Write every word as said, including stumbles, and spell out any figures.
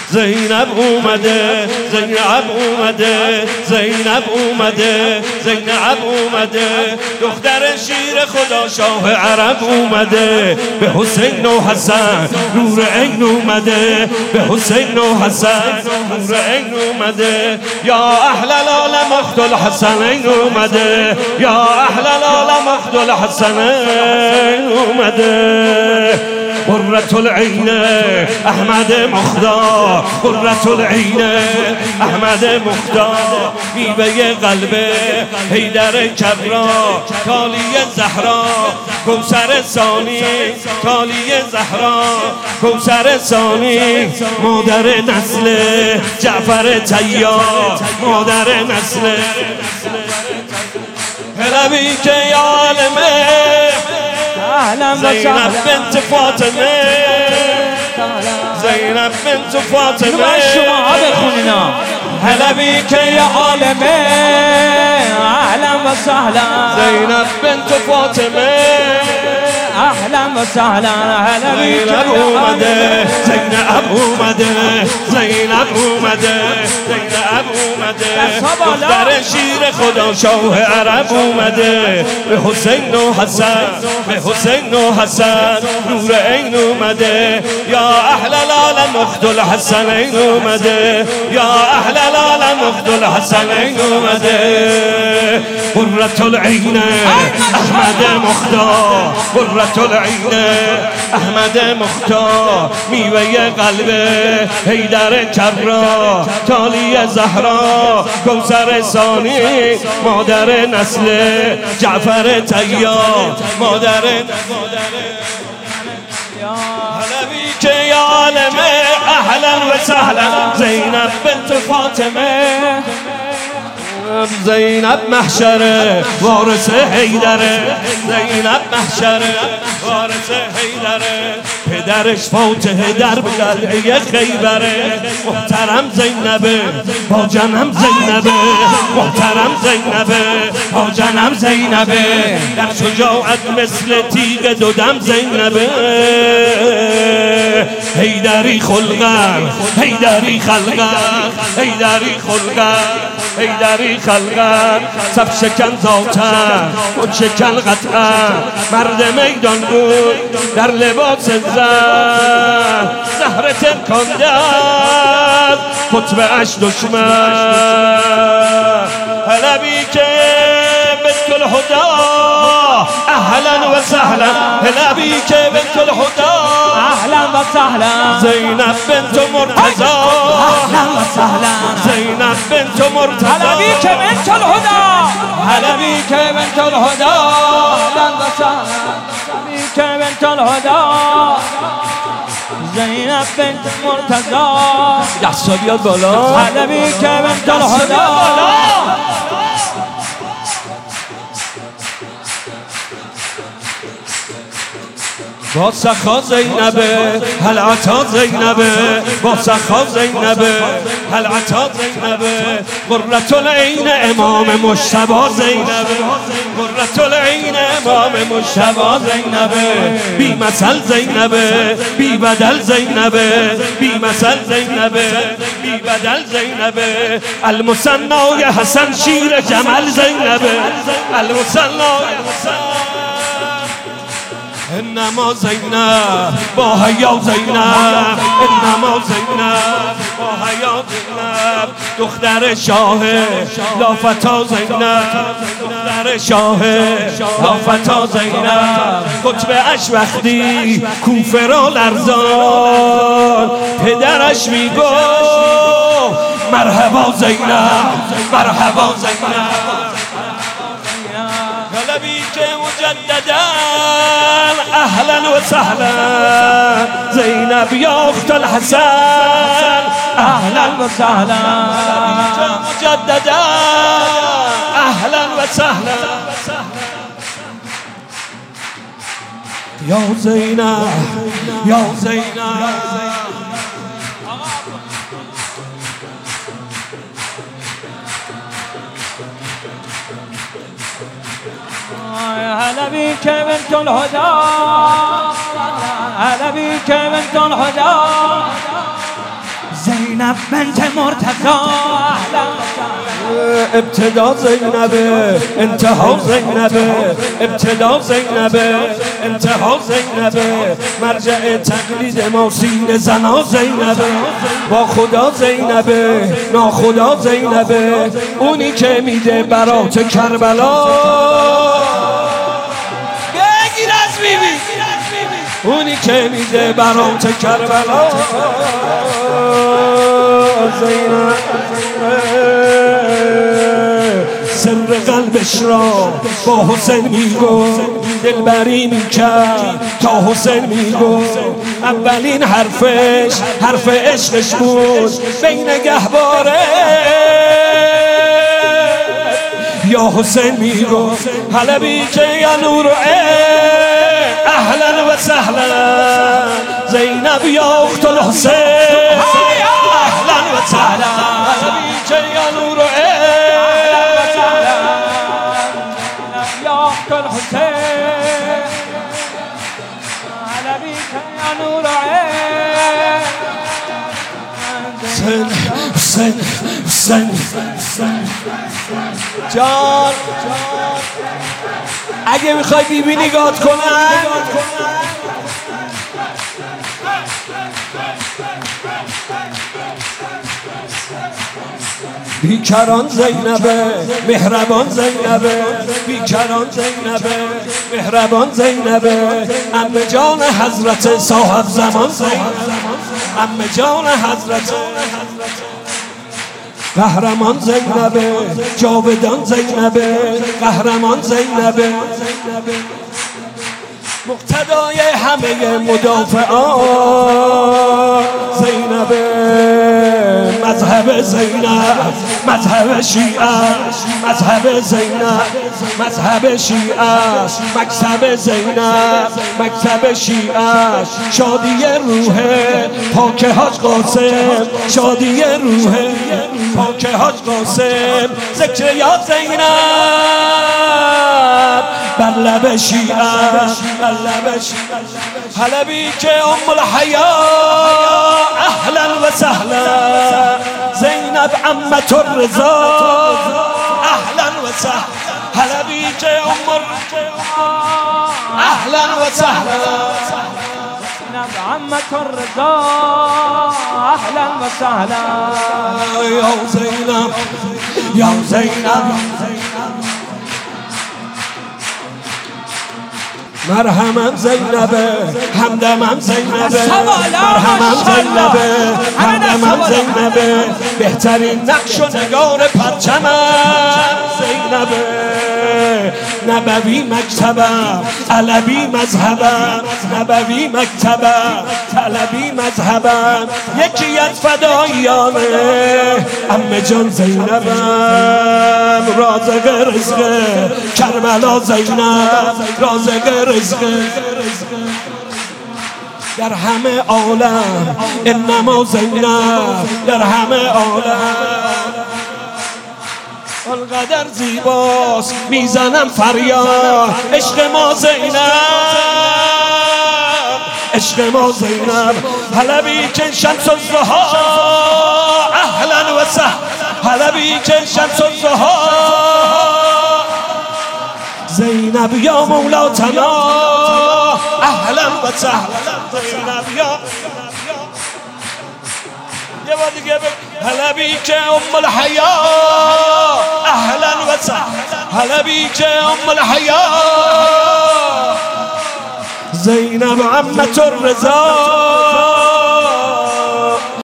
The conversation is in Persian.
زینب اومده، زینب اومده، زینب اومده، زینب اومده، دختر شیر خدا شاه عرب اومده، به حسین و حسن نور عین اومده، به حسین و حسن نور عین اومده، یا اهل العالم اخت الحسنین اومده، یا اهل العالم اخت الحسنین اومده. قرة العین احمد مختار، قرة العین احمد مختار، میوه قلب حیدر کرا، تالی زهرا کوثر ثانی، تالی زهرا کوثر ثانی، مادر نسل جعفر طیار، مادر نسل حلبی که یا عالمه زینب بنت فاطمه، زینب بنت فاطمه، شما بخونینا حلبی که یا عالمه، اهلا و سهلا زینب بنت فاطمه، اهلا و سهلا. حلبی که اومده، زینب اومده، زینب اومده، زینب اومده، دختر شیر خدا شاه عرب اومده، به حسین و حسن، به حسین و حسن نور عین اومده، یا اهل العالم اخت الحسنین اومده، یا اهل العالم اخت الحسنین اومده. قرة العین احمد مختار، قرة العین احمد مختار، میوه قلب حیدر کرا، تالی زهرا کوثر ثانی، مادر نسل جعفر طیار، مادر حلبی که یا عالمه اهلا و سهلا. زینب بنت فاطمه، زینب محشره وارث حیدره، زینب محشره وارث حیدره، پدرش فاتح در قلعه خیبره، محترم زینبه با جنم زینبه، محترم زینبه با جنم زینبه، در شجاعت مثل تیغ دودم زینبه، حیدری خلقم، حیدری خلقم، حیدری خلقم، حیدری خلقم، صف شکن ذاتم خود شکن قطعم، مرد میدان بود در لباس زن، زهر ترکانده است خطبه‌اش دشمن. حلبی که بنت الهدی اهلا و سهلا، حلبی که بنت الهدی اهلا و سهلا. زینب بنت مرتضی اهلا و سهلا. زینب بنت مرتضی، حلبی که بنت الهدی، حلبی که بنت الهدی، اهلا و سهلا. حلبی که بنت الهدی، زینب بنت مرتضی، دستا بیاد بالا. حلبی که بنت الهدی، با سخا زینبه هل عطا زینبه، با سخا زینبه هل عطا زینبه، قرة العین امام مجتبی زینبه، قرة العین امام مجتبی زینبه، بی مثل زینبه بی بدل زینبه، بی مثل زینبه بی بدل زینبه، المثنای حسن شیر جمل زینبه، المثنای حسن انما زینب با حیا زینب، انما زینب با حیا زینب، دختر شاه لافتا زینب، دختر شاه لافتا زینب، خطبه اش وقتی کوفه را لرزان، پدرش میگفت مرحبا زینب، مرحبا زینب. حلبی که مجددا اهلا و سهلا، زینب یا اخت الحسن اهلا و سهلا. مجددا اهلا و سهلا. یا زینب یا زینب، حلبی که بنت الهدی، حلبی که بنت الهدی، زینب بنت مرتضی ابتدا زینبه انتها زینبه ابتدا زینبه انتها زینبه مرجع تقلید ما سینه زنا زینبه با خدا زینبه ناخدا زینبه اونی که میده برات کربلا بگیر از بیبی اونی که میده برات کربلا زینب سر قلبش را با حسین میگو دلبری میکرد تا حسین میگو اولین حرفش حرف عشقش بود بین گهواره یا حسین میگو حلبی که یا نور اهلا و سهلا زینب یا اخت الحسین اهلا و سهلا حلبی که یا نور يا الحسين على بيك يا نور عين حسین حسین حسین حسین جان اگه میخوای بیبی نگات کنن بیکران زینبه مهربان زینبه بیکران زینبه مهربان زینبه عمه جان حضرت صاحب زمان زینبه عمه جان حضرت قهرمان زینبه جاودان زینبه قهرمان زینبه مقتدای همه مدافعان زینبه مذهب زینب مذهب شیعه مذهب زینب مذهب شیعه مکتب زینب مکتب شیعه شادی روح پاک حاج قاسم شادی روح پاک حاج قاسم ذکر یا زینب بر لب شیعه بر لب شیعه حلبی که ام الحیا اهلا و سهلا زینب عمت الرضا اهلا و سهلا حلبی که ام اهلا و سهلا زینب عمت الرضا اهلا و سهلا یا زینب یا زینب مرحمم زینبه همدمم زینبه مرحمم زینبه همدمم زینبه بهترین نقش و نگار پرچمم زینبه نبوی مکتبم طلبی مذهبم نبوی مکتبم طلبی مذهبم یکی از فدایانه عمه جان زینبم رازق رزق کربلا زینب رازق رزق در همه عالم انما زینب در همه عالم القدر زیباست میزنم فریاد عشق ما زینب عشق ما زینب حلبی که شمس الضحی اهلا و سهلا حلبی که شمس الضحی زینب یا مولاتنا اهلا و سهلا زینب یا یه بار دیگه بگو حلبی که ام الحیا اهلا و سهلا حلبی که ام الحیا زینب عمت الرضا